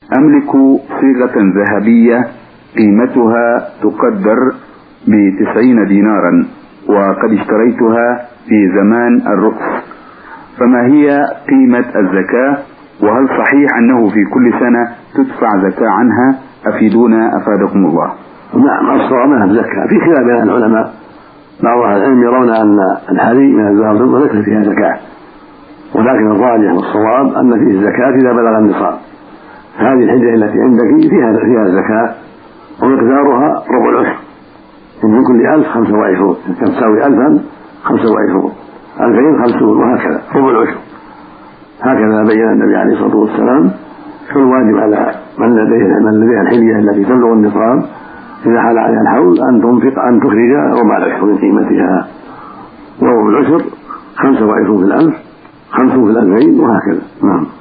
أملك صيغة ذهبية قيمتها تقدر ب90 دينارا، وقد اشتريتها في زمان الرخص، فما هي قيمة الزكاة؟ وهل صحيح أنه في كل سنة تدفع زكاة عنها؟ أفيدونا أفادكم الله. نعم، الصواب منها الزكاة، في خلاف بين العلماء، بعض أهل العلم يرون أن الحلي من الذهب والفضة ليس فيها زكاة، ولكن الراجح والصواب أن فيه الزكاة إذا بلغ النصاب. هذه الحجة التي عندك فيها زكاة، ومقدارها ربع العشر، من كل 1000 25، كم تساوي 1000 25، 2000 50، وهكذا ربع العشر. هكذا بين النبي عليه الصلاة والسلام. فالواجب على من لديها الحلية التي تبلغ النصاب إذا حال عليها الحول أن تخرج ربع العشر من قيمتها، وربع العشر 25 في 1000، 50 في 2000، وهكذا. نعم.